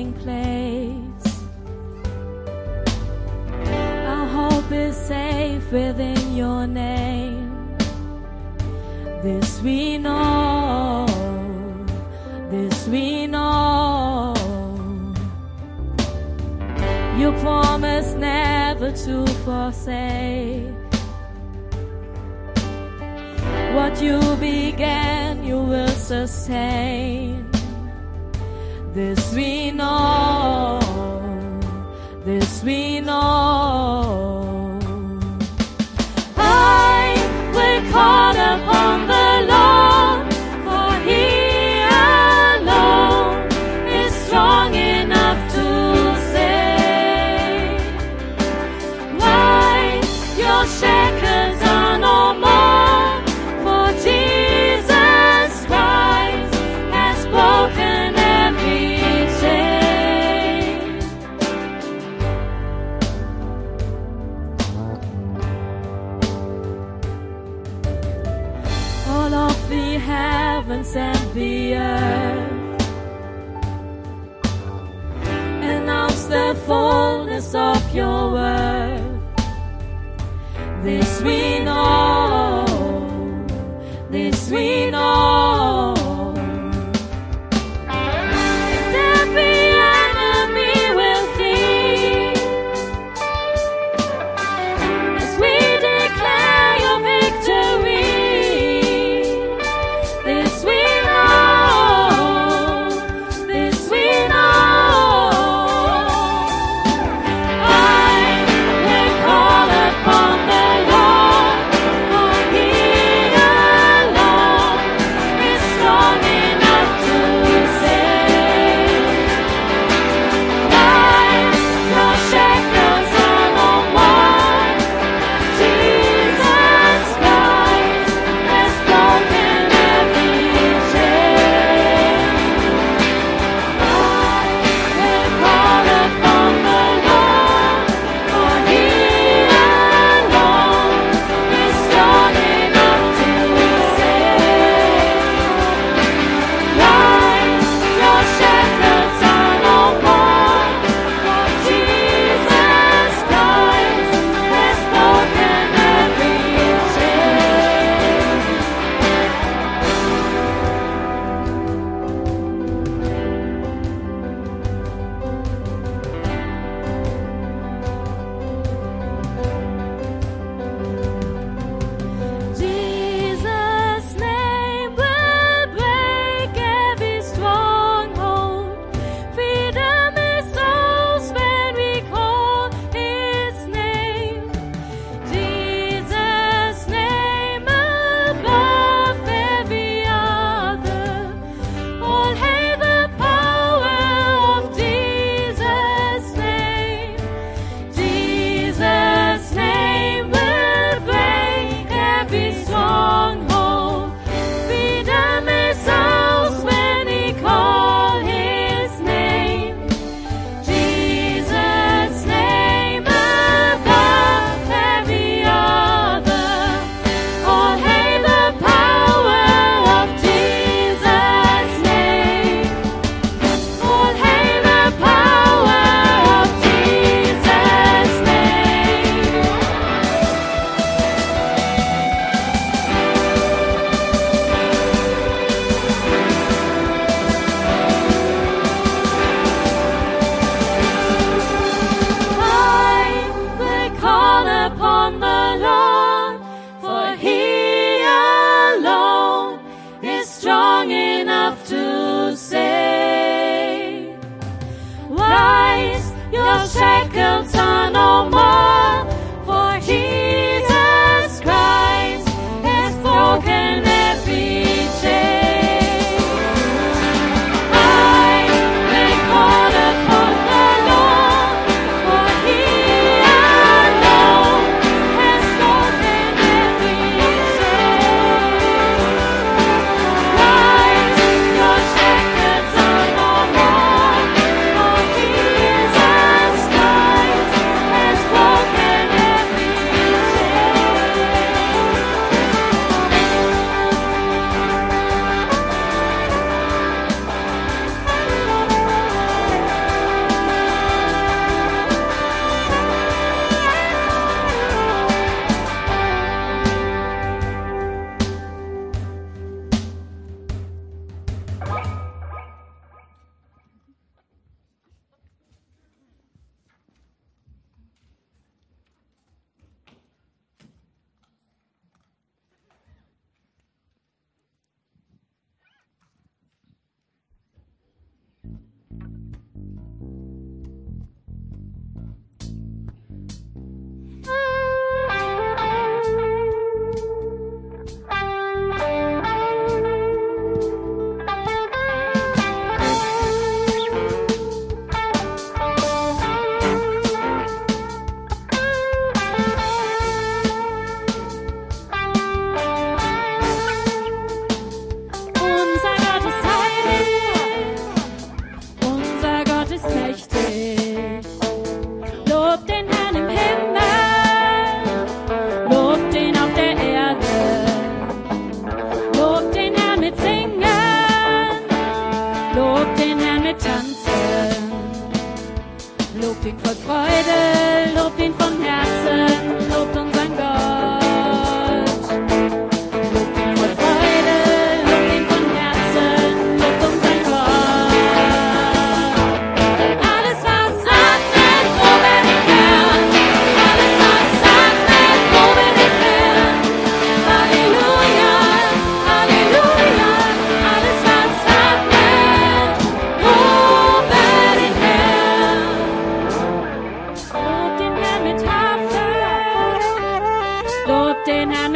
resting place. Our hope is safe within your name. This we know, this we know. You promise never to forsake. What you began, you will sustain. This we know, this we know. I will call upon the Lord, for He alone is strong enough to save. Why your shackles are no more, for Jesus Christ has broken every chain. All of the heavens and the earth announce the fullness of your word. This we know, this we know. And every enemy will flee as we declare your victory. This we know, this we know. I will call upon the Lord, for He alone is strong enough to save. Why your shackles are no more, Jesus Christ has broken every chain. I will call upon the Lord, for He alone is strong enough to save. Rise, your shackles are no more, for Jesus Christ has broken every chain. Jesus' name will break every stronghold. Freedom is ours when we call His name. Jesus' name above every other. All hail the power of Jesus' name. Jesus' name will break every stronghold. Freedom is ours when we call His name. Jesus' name above every other. All hail the power of Jesus' name. All hail the power of Jesus' name. I will call upon the Lord, for He alone is strong enough to save. Rise, your shackles are no more, for Jesus Christ has broken every chain. I will call upon the Lord, for He alone has broken every chain. Rise, your shackles are no more, for Jesus Christ has broken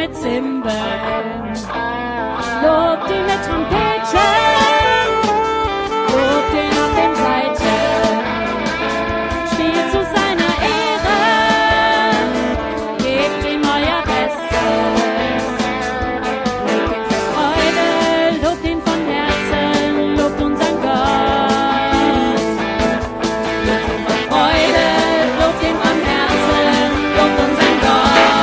mit Zimbeln, lobt ihn mit Trompeten, lobt ihn auf den Saiten, spielt zu seiner Ehre, gebt ihm euer Bestes, lobt ihn für Freude, lobt ihn von Herzen, lobt unseren Gott, lobt ihn von Freude, lobt ihn von Herzen, lobt unseren Gott.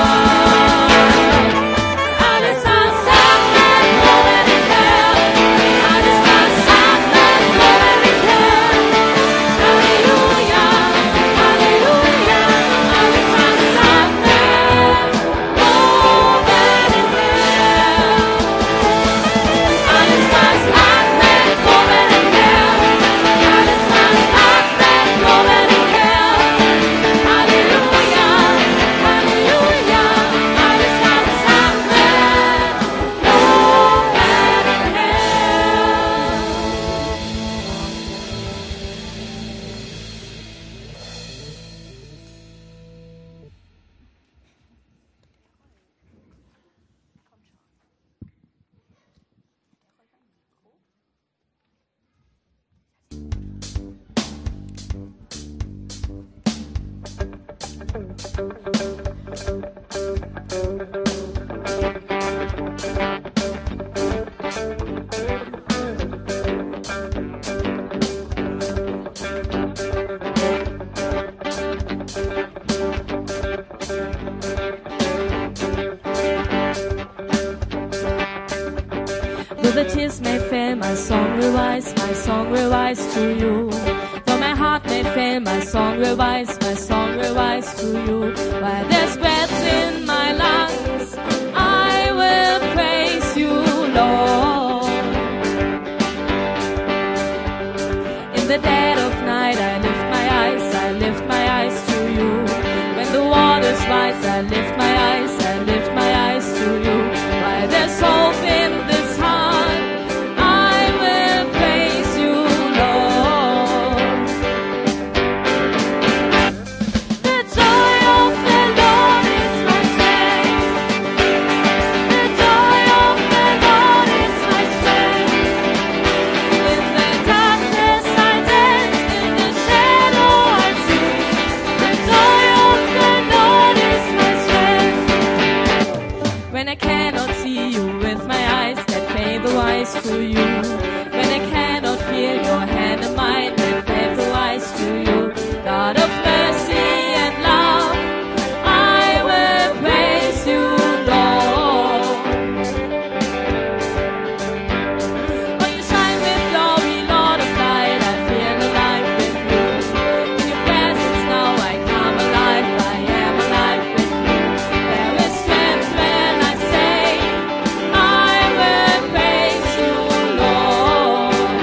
Alles was atmet, lobe den Herrn. Alles was atmet, lobe den Herrn. Halleluja, Halleluja. Alles was atmet, lobe den Herrn. Alles was atmet, lobe den Herrn. Alles was atmet, lobe den Herrn. Halleluja, Halleluja. Alles was atmet, lobe den Though the tears may fail, my song will rise to you. Though my heart may fail, my song will rise to you. While there's breath in my lungs, I will praise you, Lord. In the dead of night, I lift my eyes to you. When the waters rise, I lift my eyes to you. While there's hope in this heart, I will praise you, Lord. The joy of the Lord is my strength. The joy of the Lord is my strength. In the darkness I dance, in the shadow I sing. The joy of the Lord is my strength. When I cannot see you with my eyes that favor wise to you, when I cannot feel your hand in mine that favor wise to you, God of mercy and love, I will praise you, Lord. Oh, you shine with glory, Lord of light, I feel alive with you. In your presence now I come alive, I am alive with you. There is strength when I say, I will praise you, Lord.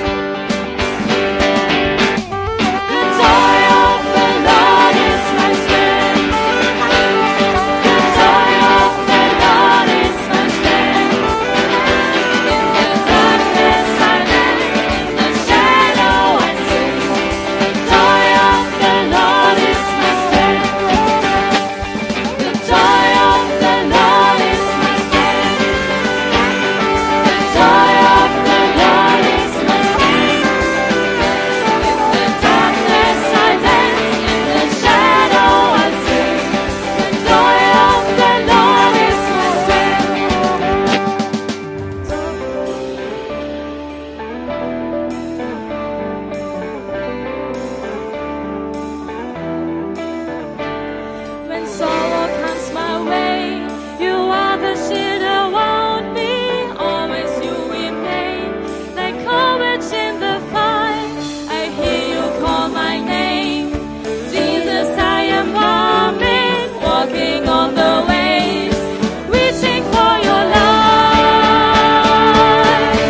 The joy of the Lord is my strength. The joy of the Lord is my strength. In the darkness I dance, in the shadow I sing. The joy of the Lord is my strength. The joy of the Lord is my strength. The joy of the Lord is my strength. In the darkness I dance, in the shadow I sing. The joy of the Lord is my strength. When sorrow comes my way, you are the shield around me. Always you remain like courage in the fight. I hear you call my name. Jesus, I am coming, walking on the waves, reaching for your light.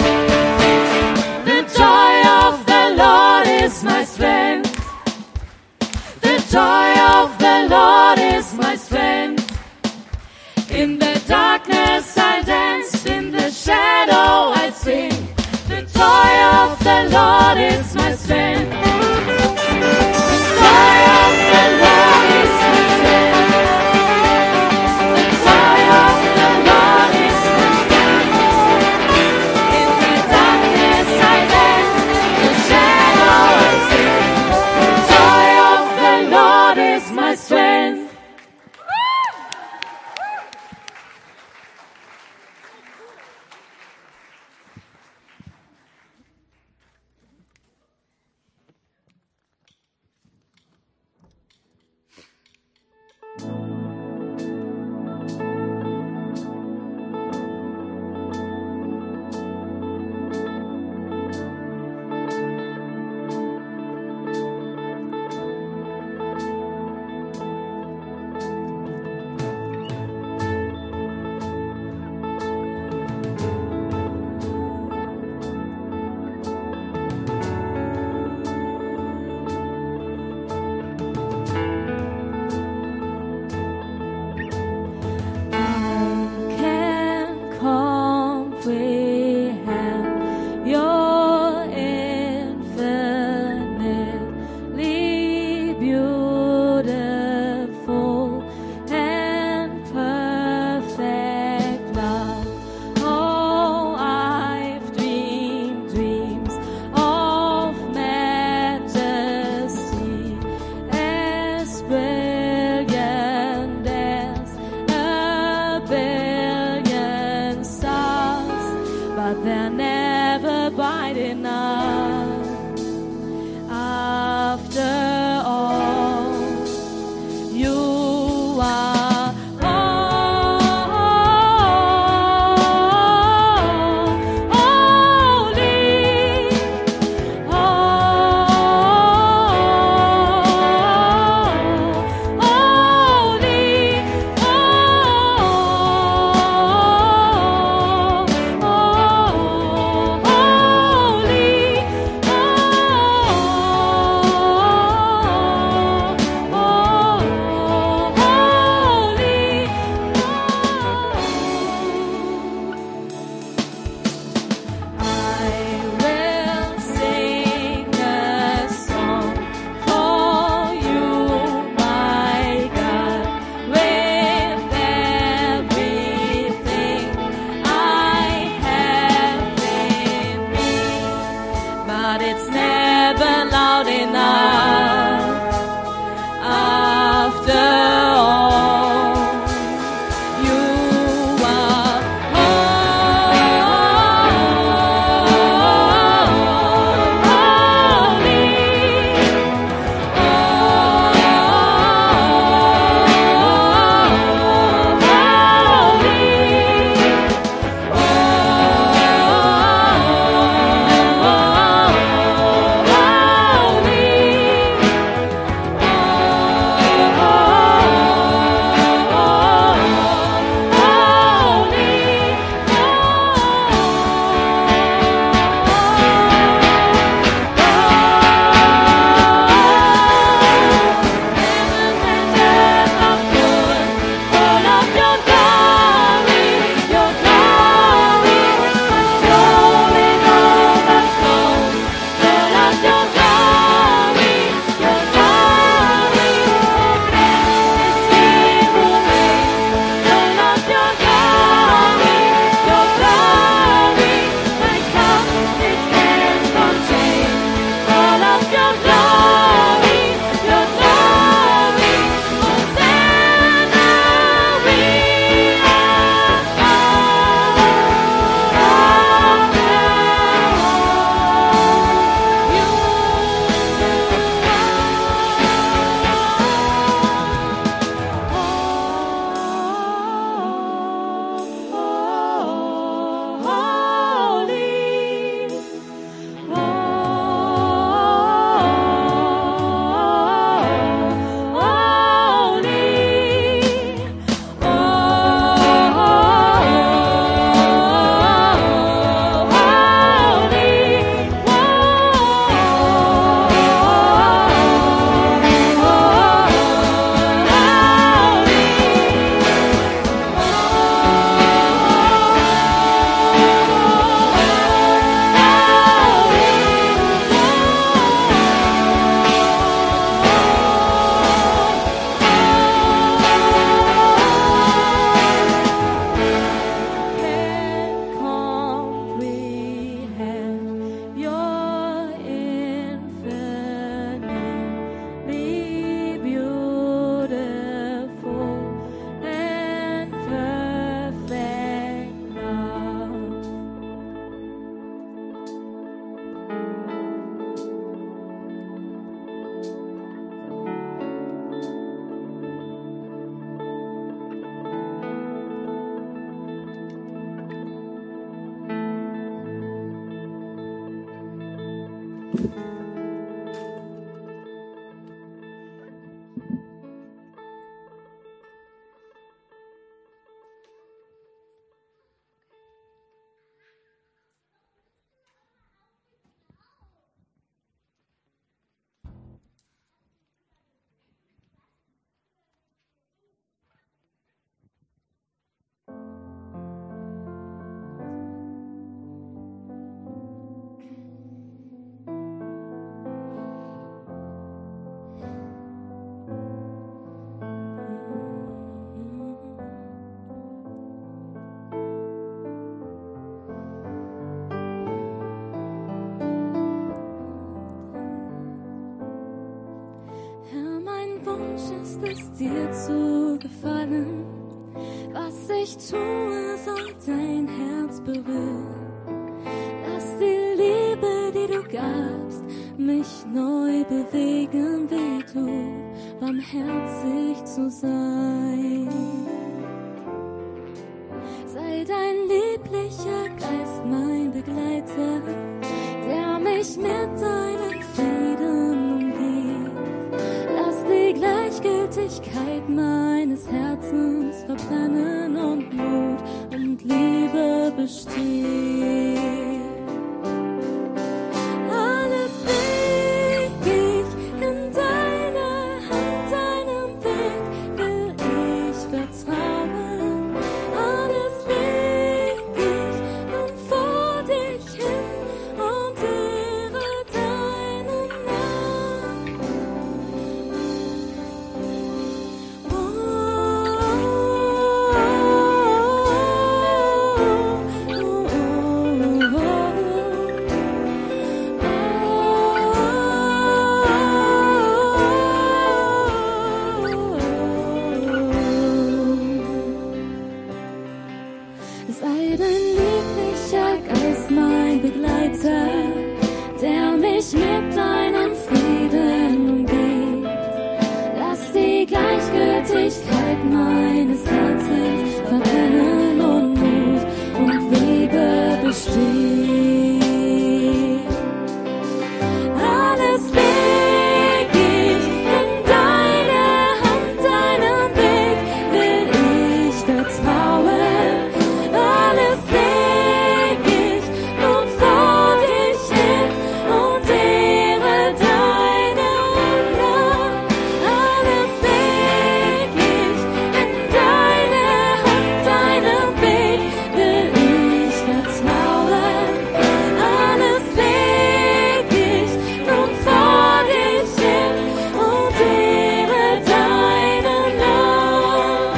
The joy of the Lord is my strength. The joy of the Lord is my strength. In the darkness I dance, in the shadow I sing. The joy of the Lord is my strength. The joy of the Lord is my strength. The joy of dir zu gefallen. Was ich tue, soll dein Herz berühren. Lass die Liebe, die du gabst, mich neu bewegen, wie du barmherzig zu sein. Sei dein lieblicher Geist mein Begleiter, der mich mit deinem Frieden umgibt. Lass die Gleichgültigkeit meines Herzens verbrennen und Mut und Liebe bestehen. Alles leg ich in deine Hand, deinem Weg will ich vertrauen. Alles leg ich nun vor dich hin und ehre deinen Namen. Sei dein lieblicher Geist mein Begleiter, der mich mit deinem Frieden umgibt. Lass die Gleichgültigkeit meines Herzens verbrennen und Mut und Liebe bestehen. Alles leg ich in deine Hand, deinem Weg will ich vertrauen. Alles leg ich nun vor dich hin und ehre deinen Namen. Alles leg ich in deine Hand, deinem Weg will ich vertrauen. Alles leg ich nun vor dich hin und ehre deinen Namen.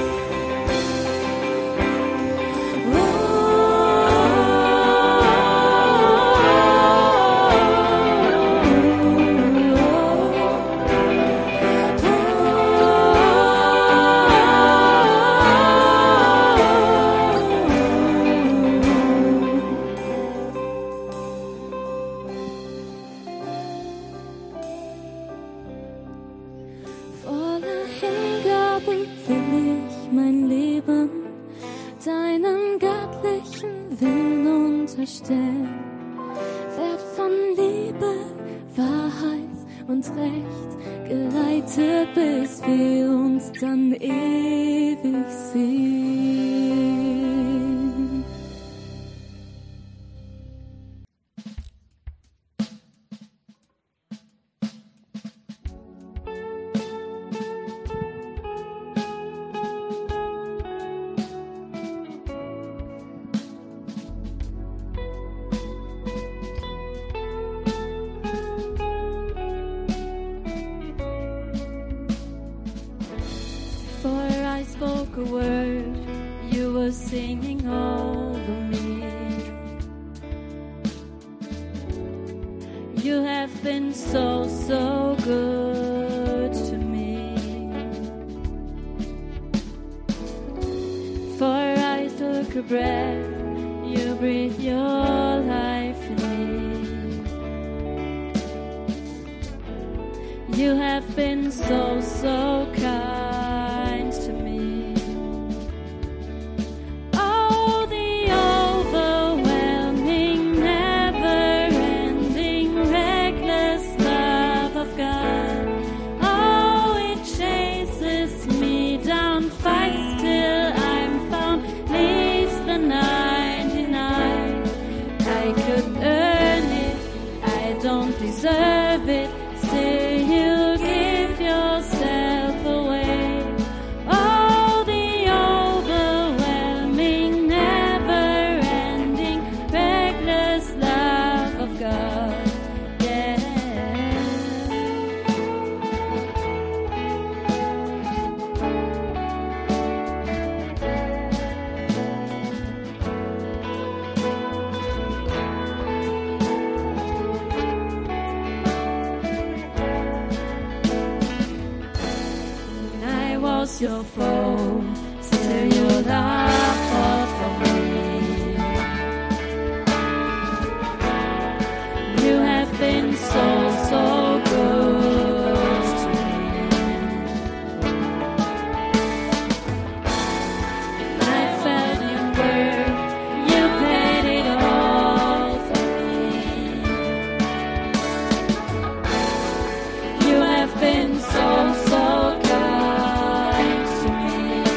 Voller Hingabe will ich mein Leben deinem göttlichen Willen unterstellen. Werd von Liebe, Wahrheit und Recht geleitet, bis wir uns dann ewig sehen. Before I spoke a word, you were singing over me. You have been so, so good to me. Before I took a breath, you breathed your life in me. You have been so, so kind to me. Oh, the overwhelming, never-ending, reckless love of God. Oh, it chases me down, fights till I'm found, leaves the 99. I could earn it, I don't deserve it. Still you give yourself away. Oh, the overwhelming, never-ending, reckless love of God. Yeah. is your foe, still your love fought for me. You have been so, so good to me. I felt your word, you paid it all for me. You have been so, so kind to me.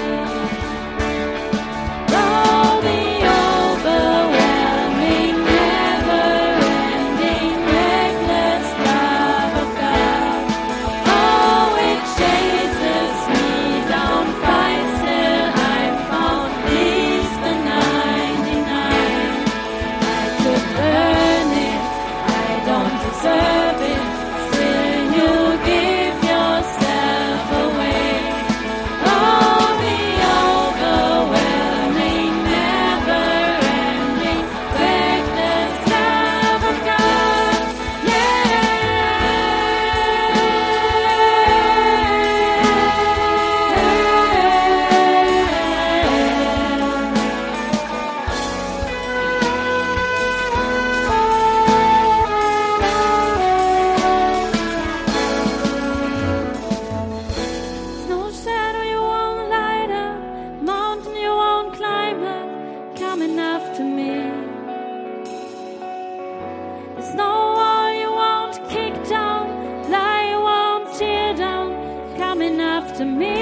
Oh, the overwhelming, never-ending, reckless love of God. Oh, it chases me down, fights till I'm found, leaves the 99. I could earn it, I don't deserve it, still you give yourself away. Oh, the overwhelming, never-ending, reckless love of God. There's no shadow you won't light up, mountain you won't climb up, coming after me. There's no wall you won't kick down, lie you won't tear down, coming after me.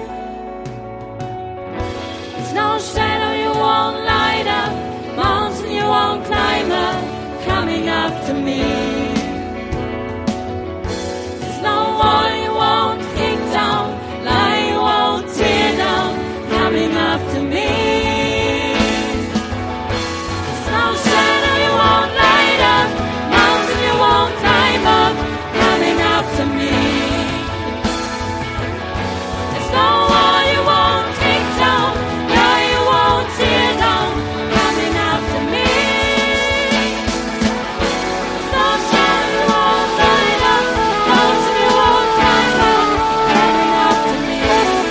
There's no shadow you won't light up, mountain you won't climb up, coming after me. There's no wall you won't kick down, lie you won't tear down, coming after me. There's no shadow you won't light up, mountain you won't climb up, coming after me. There's no wall you won't kick down, lie you won't tear down, coming after me. There's no shadow you won't light up, mountain you won't climb up, coming after me.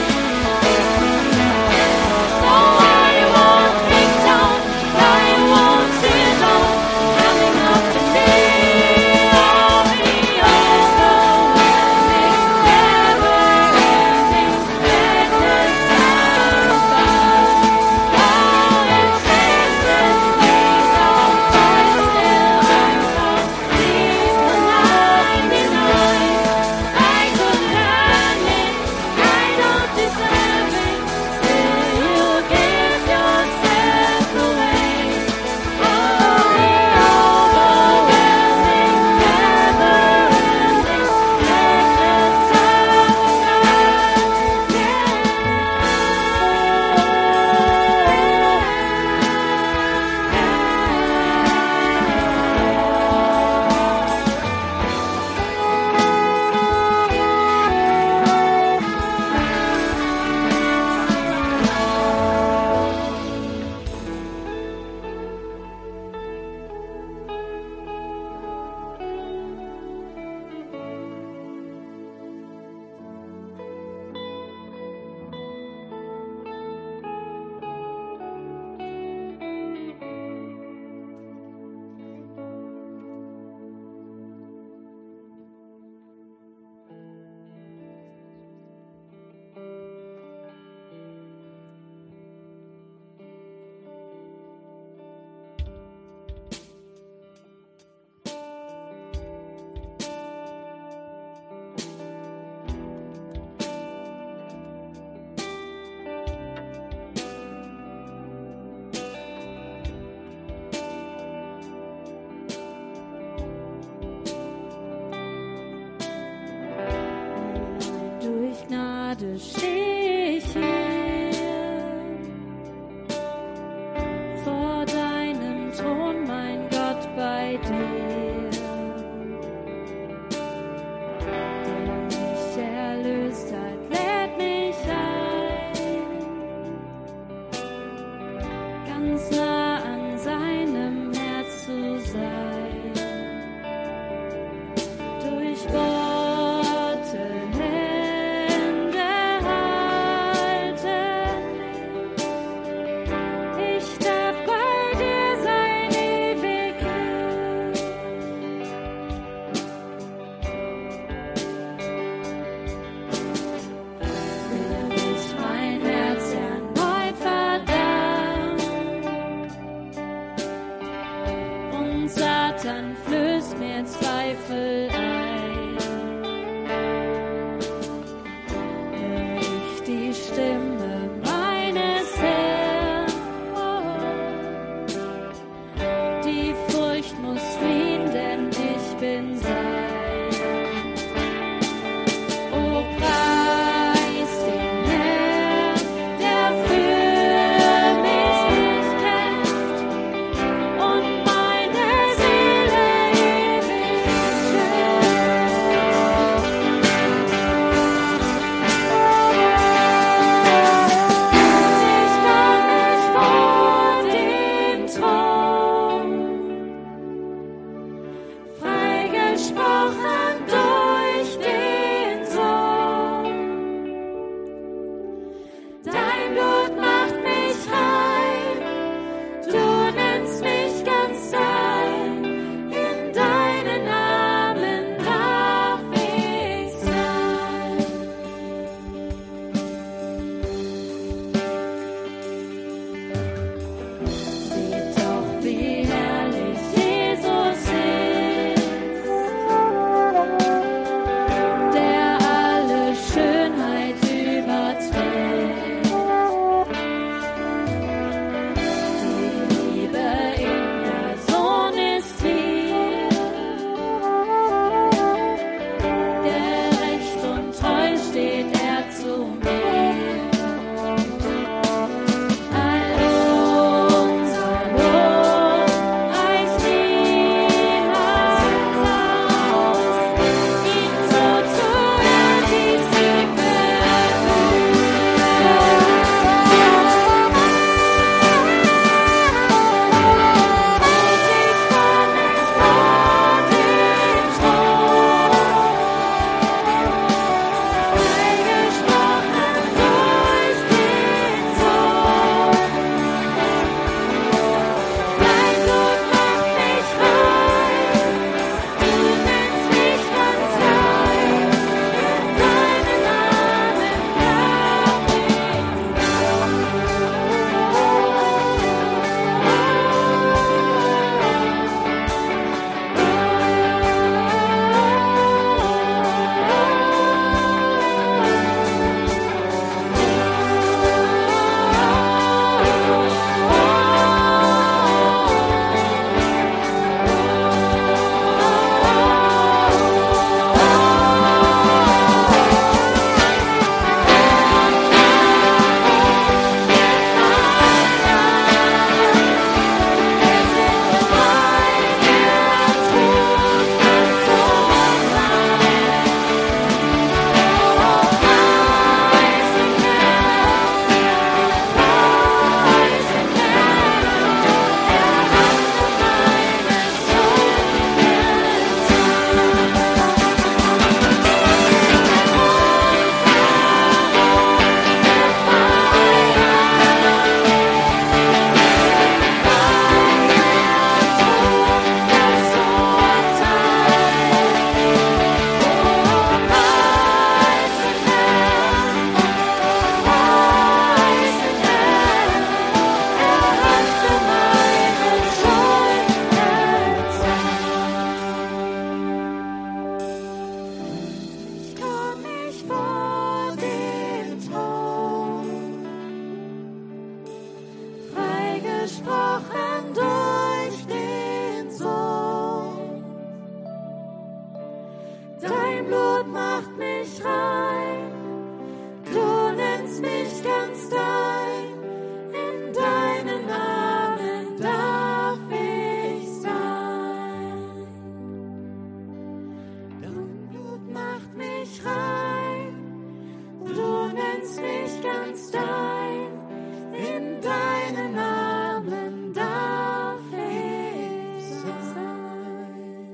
There's no wall you won't kick down, lie you won't tear down, coming after me. Oh, the overwhelming, never-ending, reckless love of God. Oh, it chases me down, fights till I'm found, leaves the 99. I could earn it, I don't deserve it, still you give yourself away. Oh, the overwhelming, never-ending, reckless love of Durch Gnade steh ich hier vor deinem Thron, mein Gott, bei dir, der mich erlöst hat, lädt mich ein, ganz nah an seinem Herz zu sein. Durchbohrte Hände gesprochen durch den Sohn. Dein Blut macht mich rein, du nennst mich ganz dein, in deinen Armen darf ich sein. Dein Blut macht mich rein, du nennst mich ganz dein, in deinen Armen darf ich sein.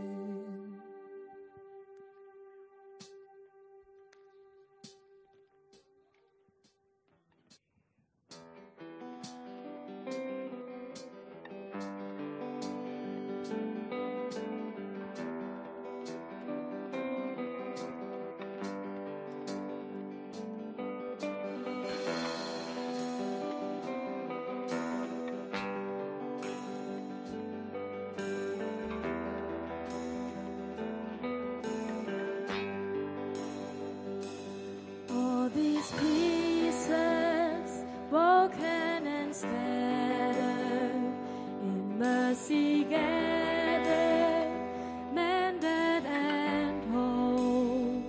All these pieces broken and scattered, in mercy gathered, mended and whole,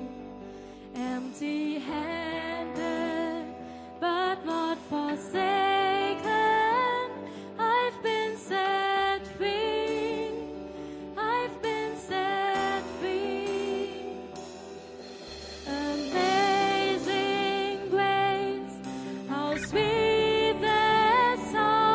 empty-handed, but not forsaken. I've been set free. I've been set free. Amazing grace, how sweet the sound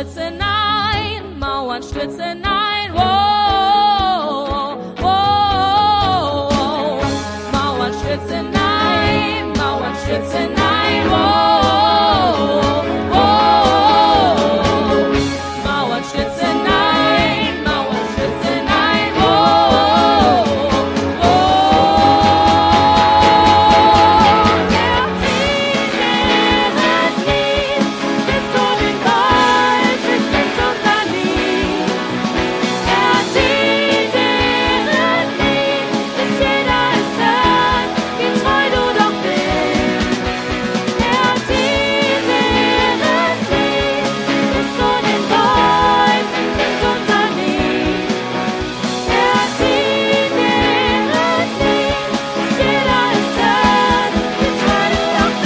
stürzen ein, Mauern stürzen ein, wow, wow, wow. Mauern stürzen ein, Mauern stürzen ein, wow, wow. Mauern stürzen ein, Mauern stürzen ein, wow, wow. Der Frieden Lied, bis zu den Wolken klingt unser Lied. Er singt deren Lied, bis jeder es hört, wie treu du doch bist. Er singt deren Lied, bis zu den Wolken klingt unser Lied. Er singt deren Lied, bis jeder es hört, wie treu du doch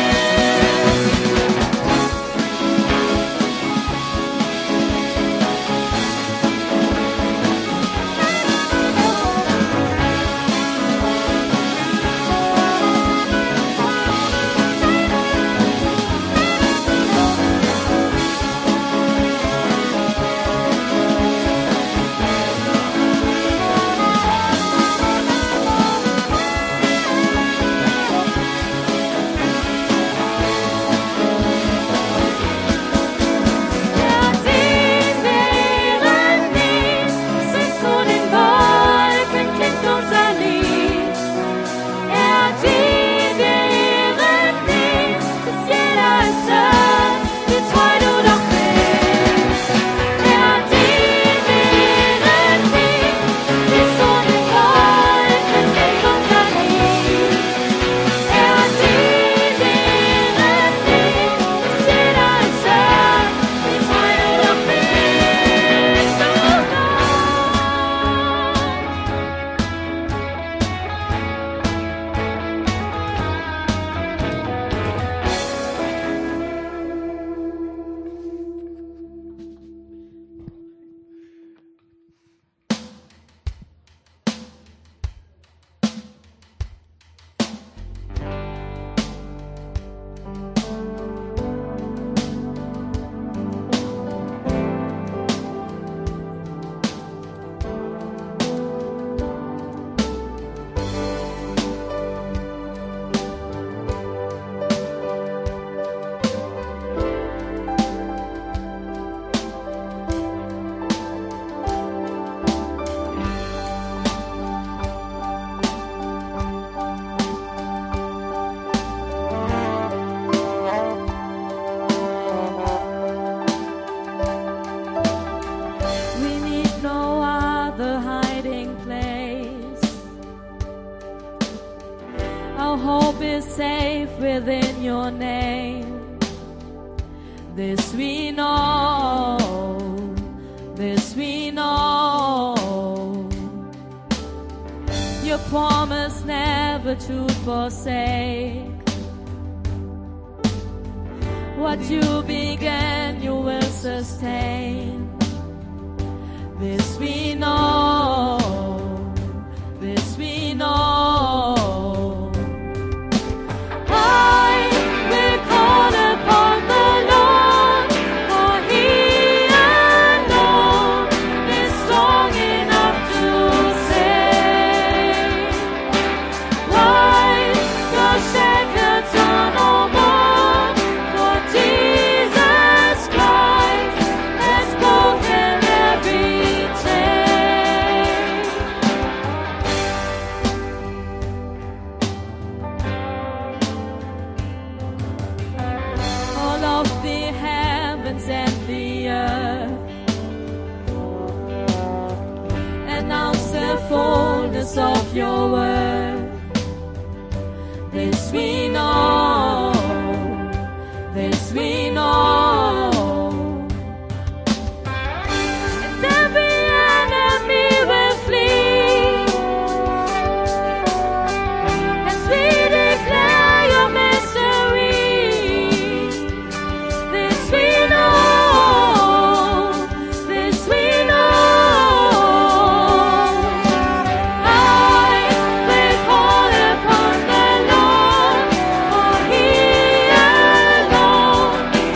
We need no other hiding place. Our hope is safe within your name. This we know, this we know. Your promise never to forsake. What you began, you will sustain. This we know, this we know. I will call upon the Lord, for He alone is strong enough to save. Wipe your shackles are no more, for Jesus Christ has broken every chain. All of the heavens and the earth announce the fullness of your word. This we know, this we know. And every enemy will flee as we declare your mystery. This we know, this we know. I will call upon the Lord, for He alone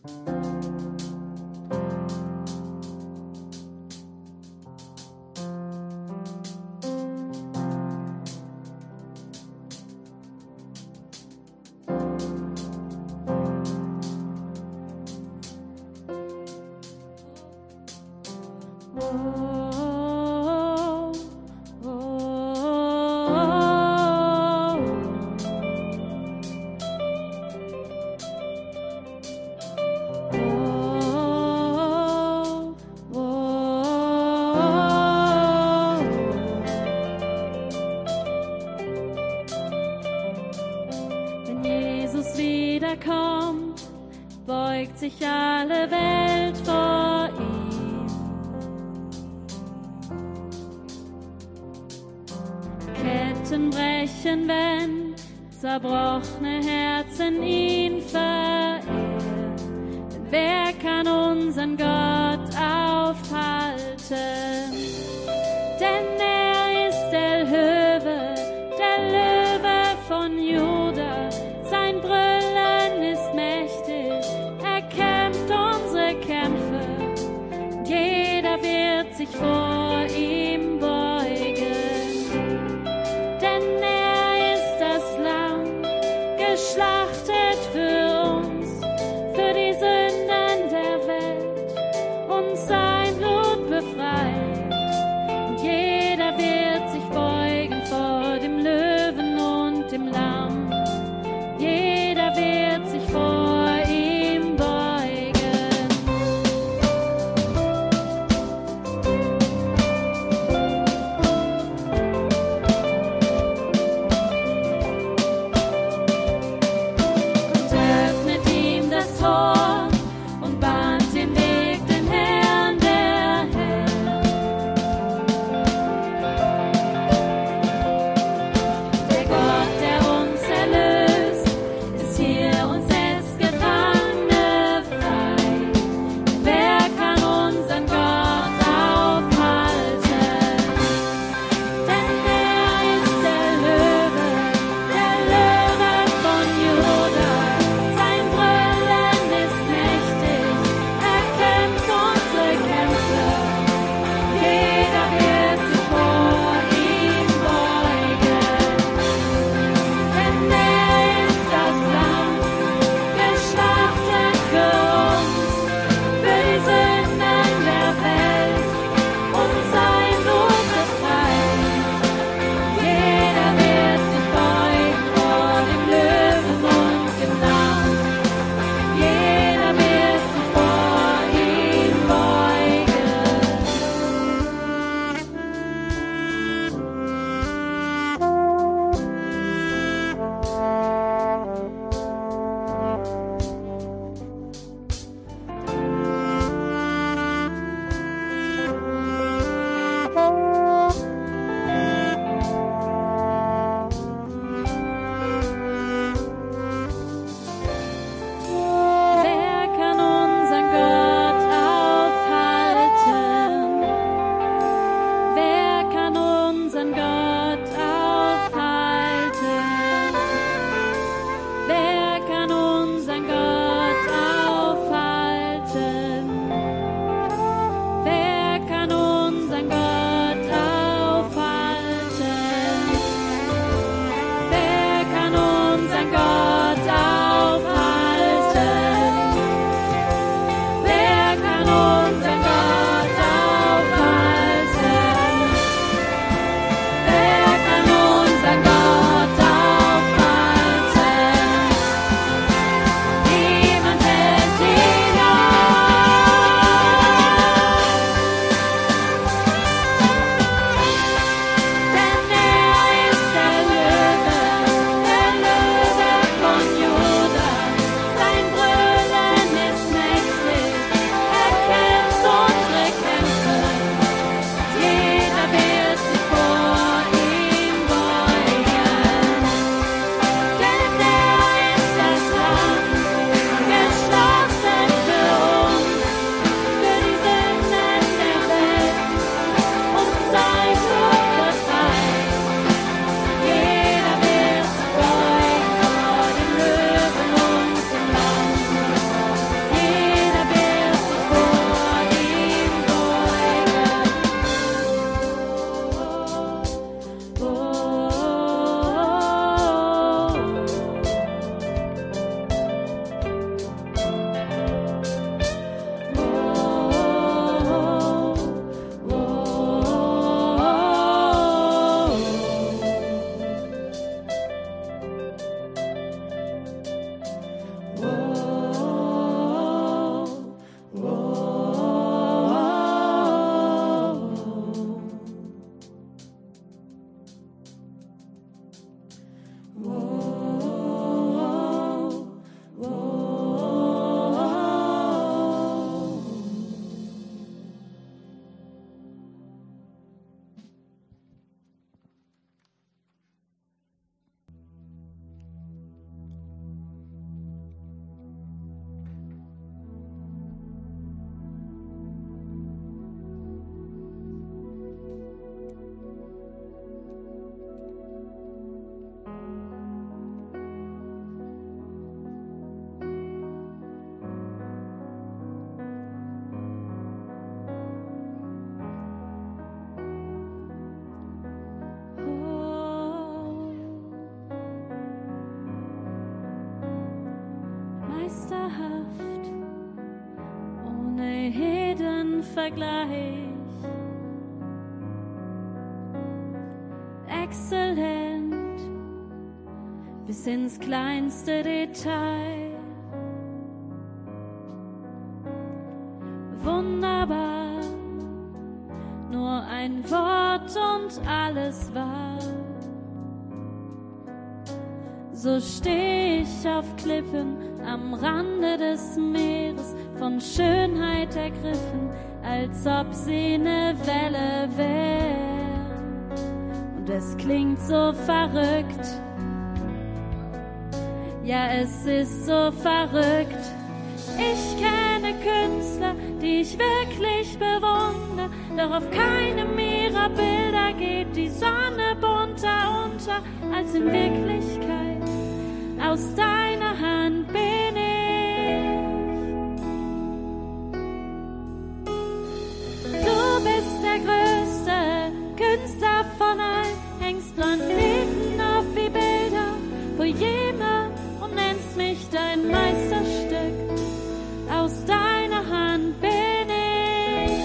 Wenn Jesus wiederkommt, beugt sich alle Welt vor ihm. Ketten brechen, wenn zerbrochene Herzen ihn verehren. Denn wer kann unseren Gott aufhalten? Denn er ist der Löwe von Juda. Sein Brüllen ist mächtig, er kämpft unsere Kämpfe. Jeder wird sich vor ihm beugen. Denn er ist das Lamm, geschlachtet für uns, für die Sünden der Welt, und sein Blut befreit. Und jeder wird sich beugen vor dem Löwen und dem Lamm. Jeder wird sich vor ihm beugen. Vergleich. Exzellent bis ins kleinste Detail. Wunderbar, nur ein Wort und alles war. So steh ich auf Klippen am Rande des Meeres, von Schönheit ergriffen, als ob sie ne Welle wär. Und es klingt so verrückt, ja, es ist so verrückt. Ich kenne Künstler, die ich wirklich bewundere, doch auf keinem ihrer Bilder geht die Sonne bunter unter als in Wirklichkeit. Aus deiner Hand bin ich. Du bist der größte Künstler von allen, hängst Planeten auf wie Bilder, Poeme und nennst mich dein Meisterstück. Aus deiner Hand bin ich.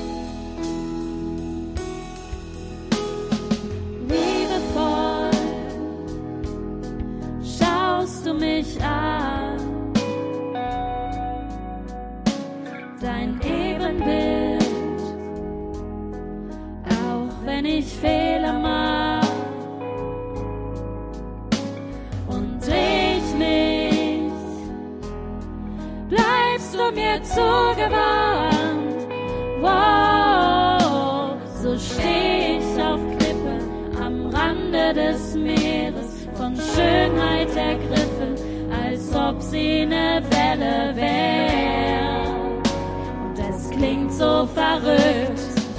Liebevoll schaust du mich an, dein Ebenbild, auch wenn ich Fehler mach und dreh ich mich, bleibst du mir zugewandt. Wow, so steh ich auf Klippe am Rande des Meeres, von Schönheit ergriffen, als ob sie ne Welle wär. Und es klingt so verrückt,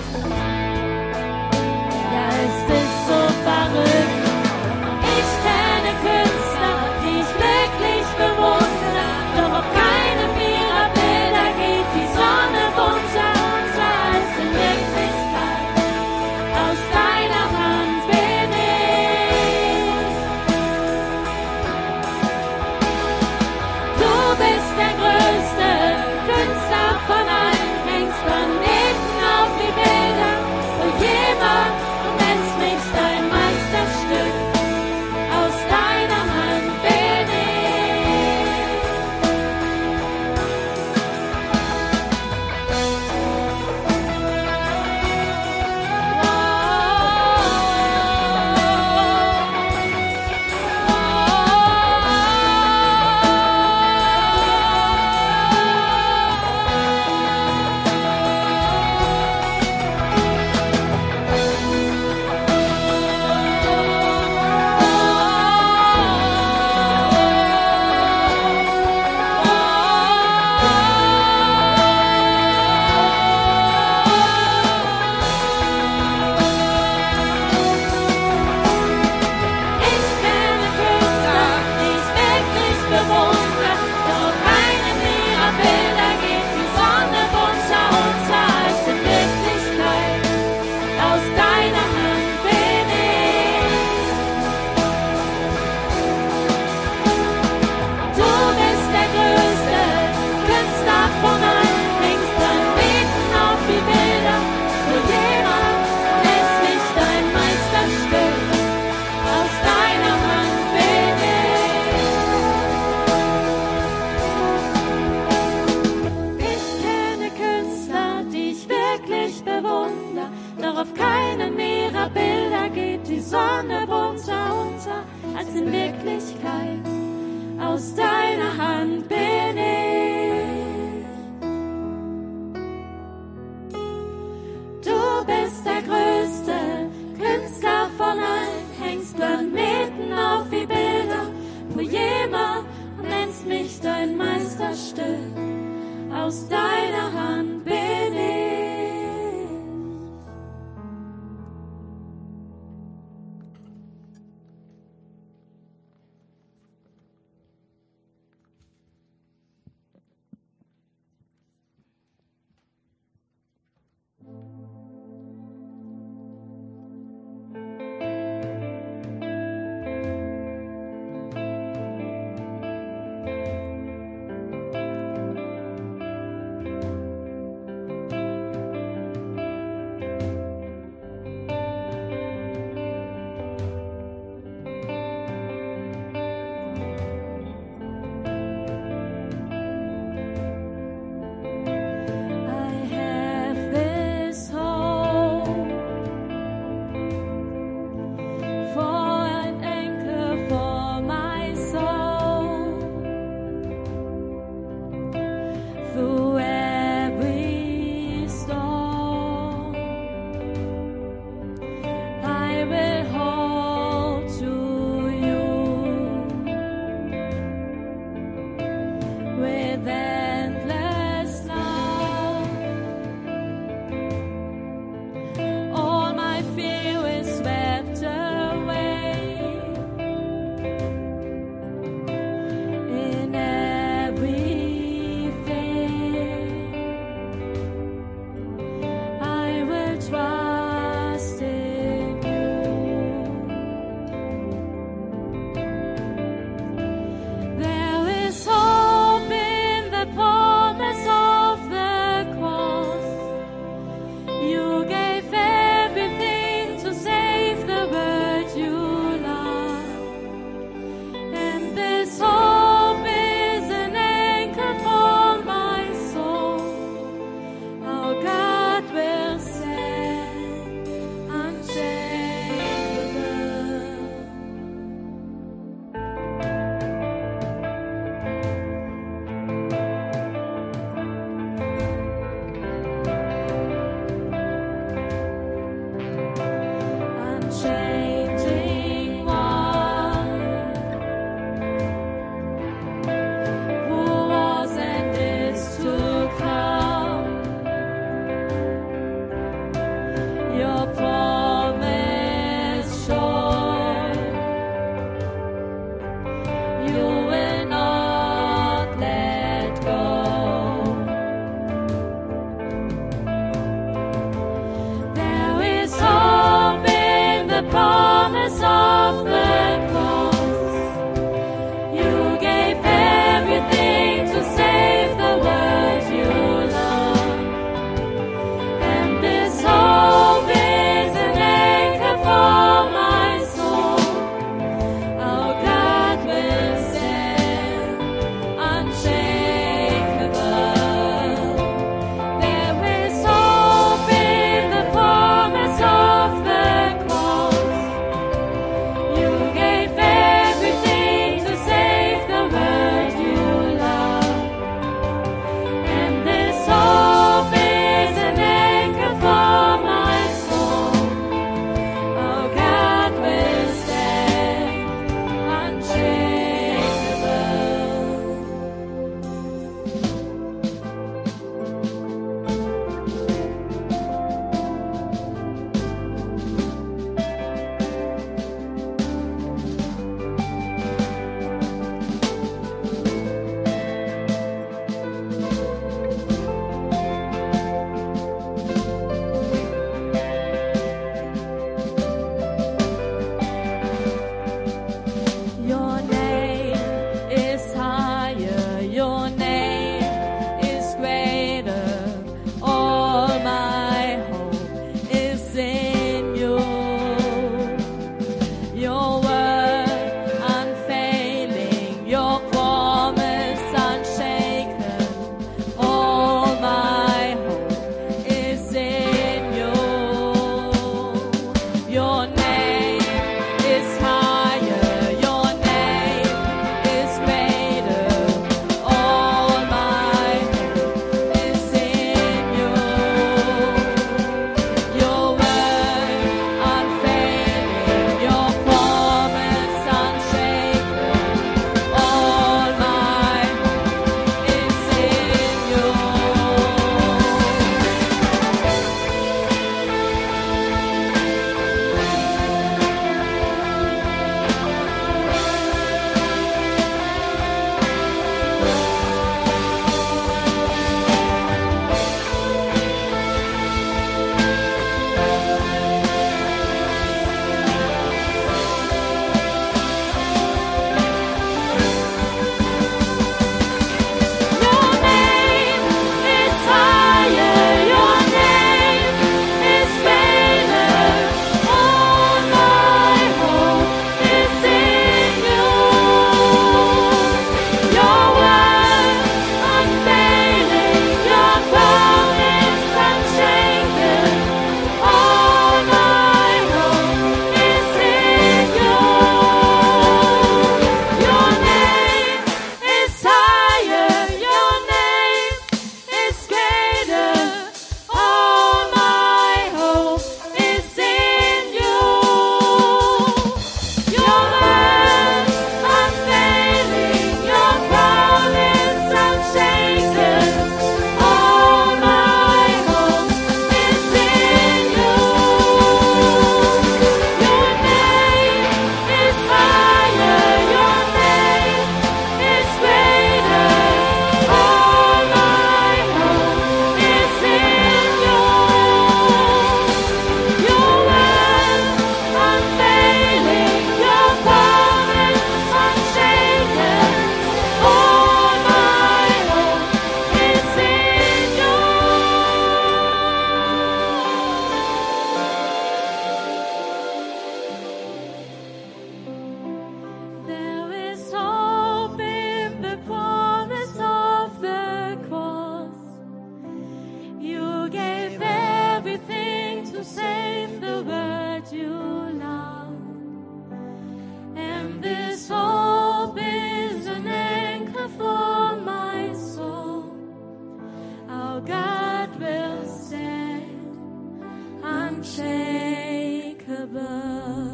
ja, es ist so verrückt. Ich kenne Künstler, die ich wirklich bewundere, doch auf keinem ihrer Bilder geht die Sonne bunter unter als in Wirklichkeit. Aus deiner Hand bin ich. Du bist der größte Künstler von allen, hängst Planeten auf wie Bilder, Poeme und nennst mich dein Meisterstück. Aus deiner Hand bin ich. Ich kenne Künstler, die ich wirklich bewundere, doch auf keinem ihrer Bilder geht die Sonne bunter unter als in Wirklichkeit. Aus deiner Hand bin ich. Du bist der größte Künstler von allen, hängst Planeten auf wie Bilder, Poeme, nennst mich dein Meisterstück. Aus deiner Hand bin ich. Ich kenne Künstler, die ich wirklich bewundere, doch auf keinem ihrer Bilder geht die Sonne bunter unter als in Wirklichkeit. Aus deiner Hand bin ich. Du bist der größte Künstler von allen, hängst Planeten auf wie Bilder, Poeme und nennst mich dein Meisterstück. Aus deiner Hand bin ich. you love. And this hope is an anchor for my soul. Our God will stand unshakable.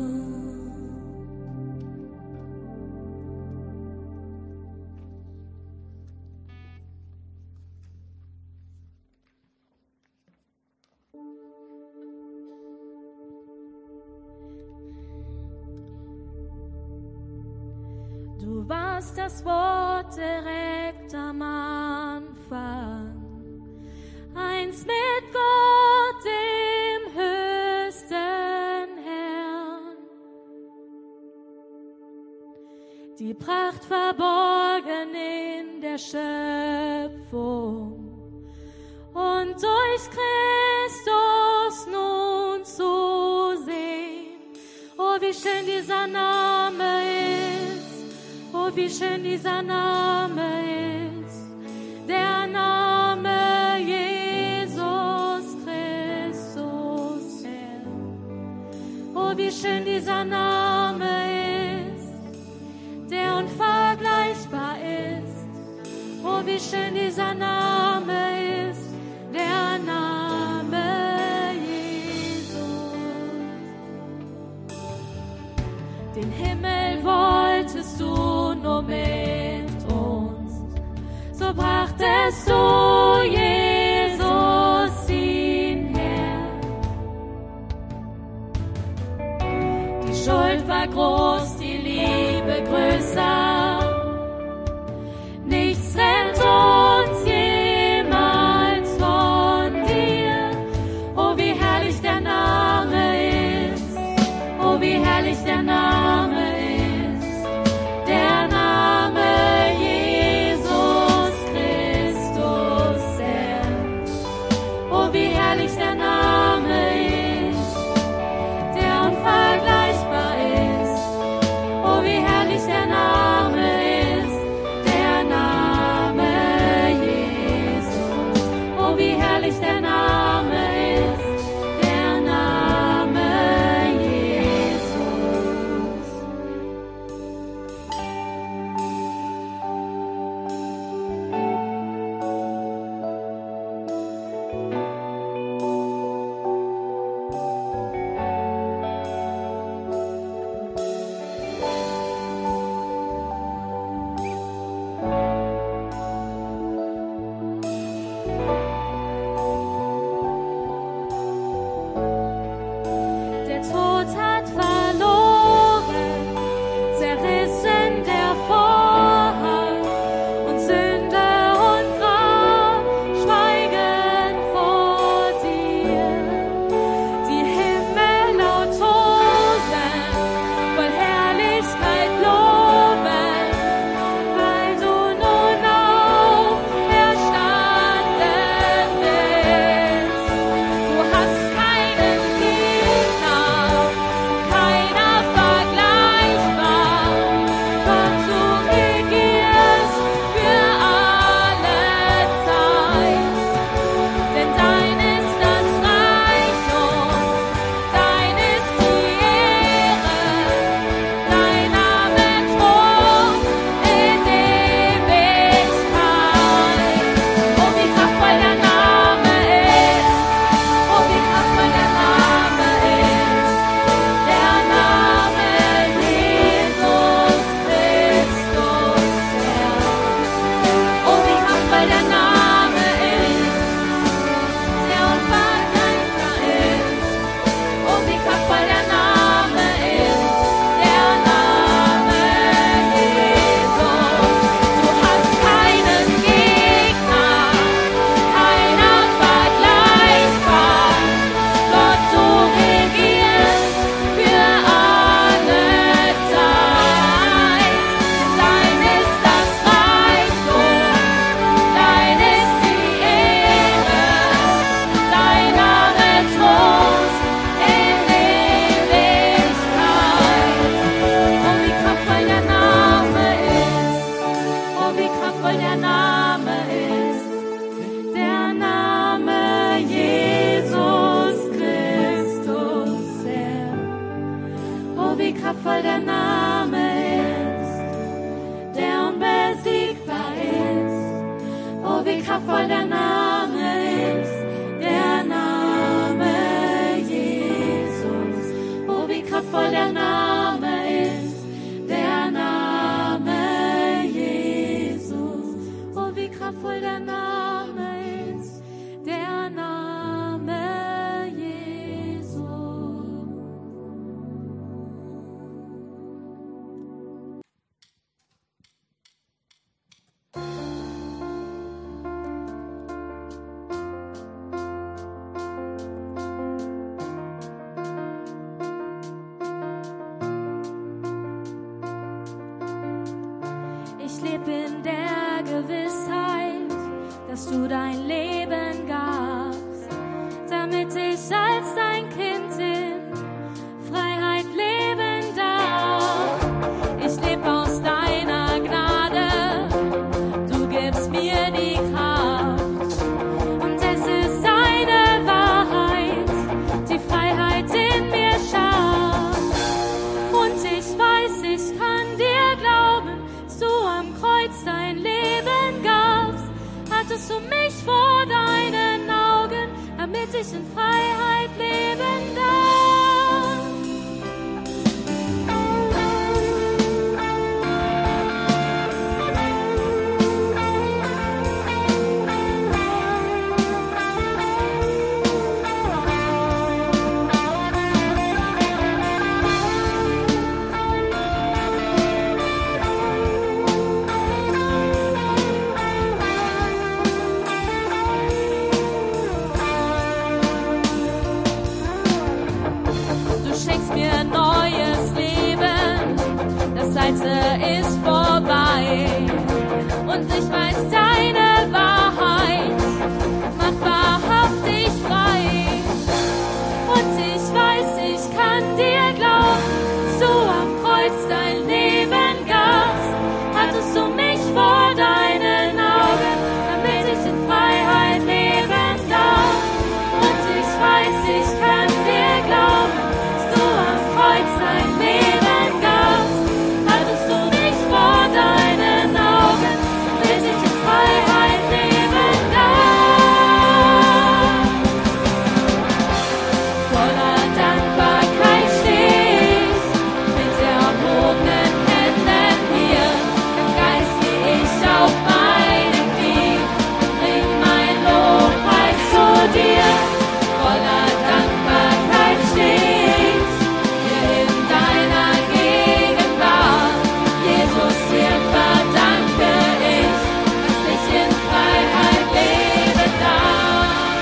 Du warst das Wort direkt am Anfang, eins mit Gott, dem höchsten Herrn. Die Pracht verborgen in der Schöpfung und durch Christus nun zu sehen. Oh, wie schön dieser Name ist. Oh, wie schön dieser Name ist, der Name Jesus Christus, Herr. Oh, wie schön dieser Name ist, der unvergleichbar ist. Oh, wie schön dieser Name ist, der Name Jesus. Den Himmel wolltest du nur mit uns, so brachtest du Jesus ihn her. Die Schuld war groß, die Liebe größer, nichts trennt uns jemals von dir. Oh, wie herrlich der Name ist, oh, wie herrlich der Name ist. Der Name Jesus Christus, Herr. Oh, wie herrlich der Name ist, der unvergleichbar ist. kraftvoll der Name ist, der Name Jesus. Oh, wie kraftvoll der Name ist, der Name Jesus. Ich lebe in der Gewissheit, dass du dein Leben gabst, damit ich als dein Kind in Freiheit leben darf. Ich lebe aus deiner Gnade, du gibst mir die Kraft. Und es ist deine Wahrheit, die Freiheit in mir schafft. Und ich weiß, ich kann dir glauben, du am Kreuz dein Leben gabst, hattest du mich vor deinen Augen, damit ich in Freiheit leben darf. Du schenkst mir neues Leben, das Alte ist vorbei. Und ich weiß, deine Wahrheit macht wahrhaftig frei. Und ich weiß, ich kann dir glauben, dass du am Kreuz dein Leben gabst, hattest du mich vor deinen Augen, damit ich in Freiheit leben darf. Und ich weiß, ich kann dir glauben, dass du am Kreuz dein Leben gabst, hattest du mich vor deinen Augen, damit ich in Freiheit leben darf. Voller Dankbarkeit steh ich mit erhobenen Händen hier. Im Geist geh ich auf meine Knie und bring mein Lobpreis zu dir. Voller Dankbarkeit steh ich hier in deiner Gegenwart. Jesus, dir verdanke ich, dass ich in Freiheit leben darf.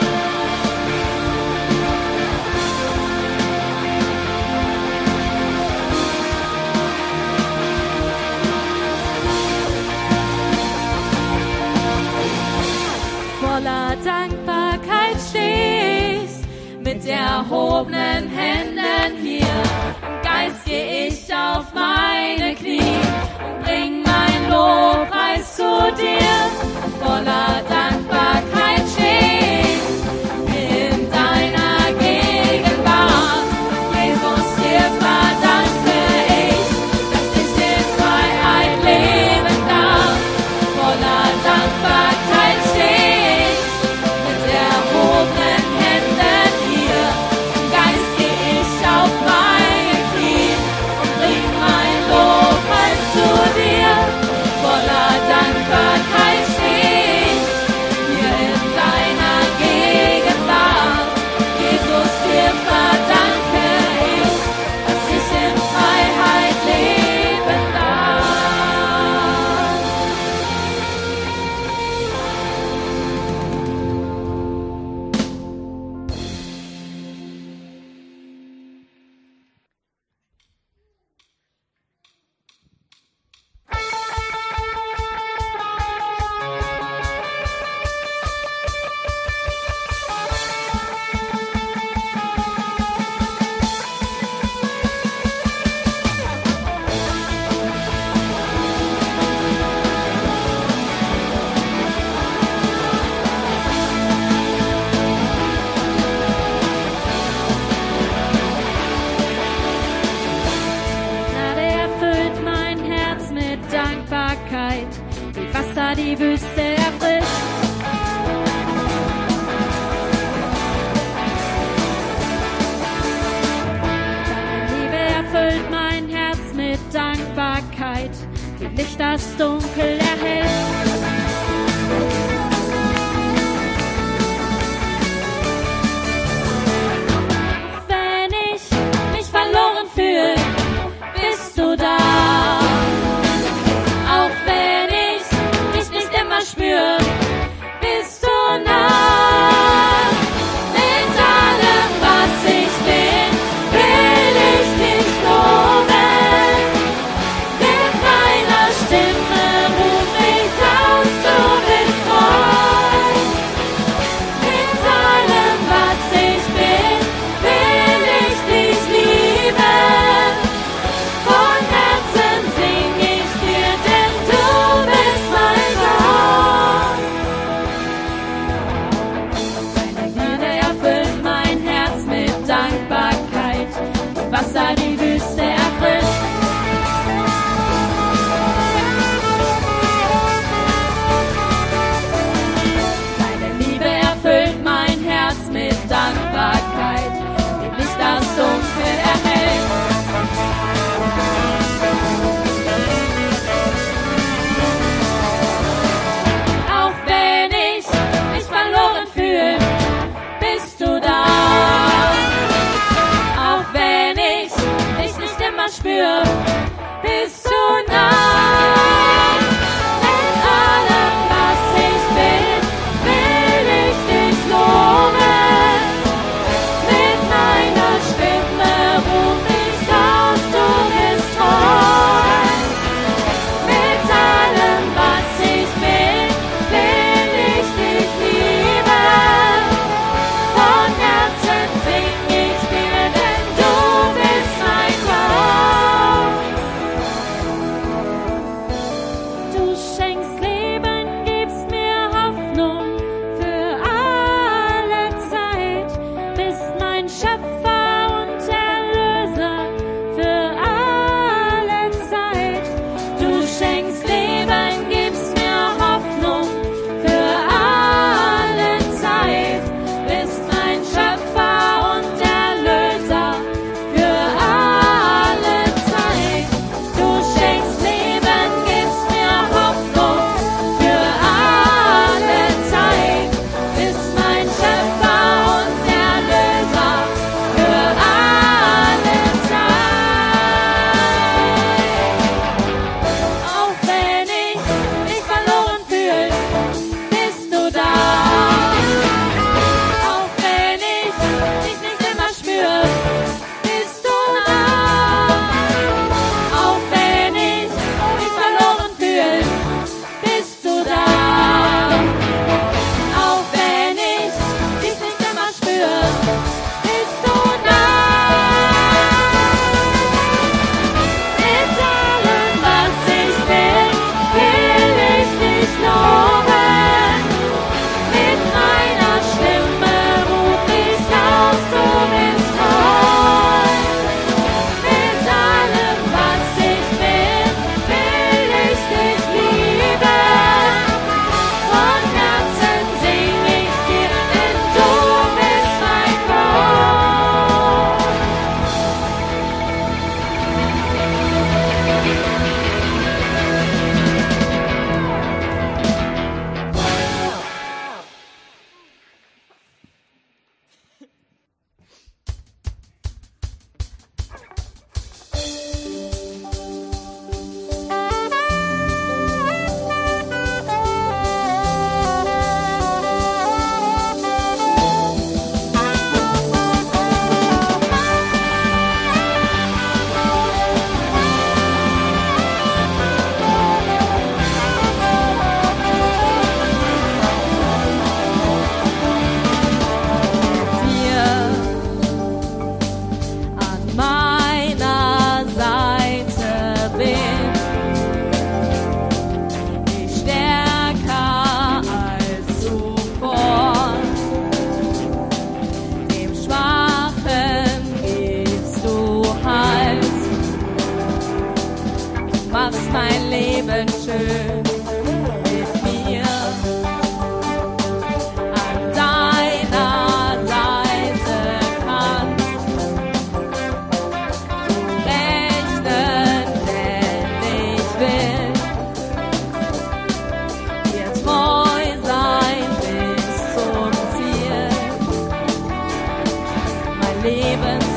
Voller Dankbarkeit steh ich mit erhobenen Händen hier. Im Geist geh ich auf meine Knie und bring mein Lobpreis zu dir. Voller Dankbarkeit steh ich in deiner Gegenwart. Jesus, dir verdanke ich, dass ich in Freiheit leben darf. Voller Dankbarkeit steh ich mit erhobenen Händen hier. Im Geist geh ich auf meine Knie und bring mein Lobpreis zu dir. Voller Dankbarkeit steh ich hier in deiner Gegenwart. Jesus, dir verdanke ich, dass ich in Freiheit leben darf. Gnade erfüllt mein Herz mit Dankbarkeit, wie Wasser die Wüste erfrischt. Deine Liebe wie Licht das Dunkel erhält. Wenn ich mich verloren fühle, bist du da. Auch wenn ich dich nicht immer spüre, bist du nah. Mit allem, was ich bin, will ich dich loben. Mit meiner Stimme ruf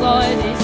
soll dich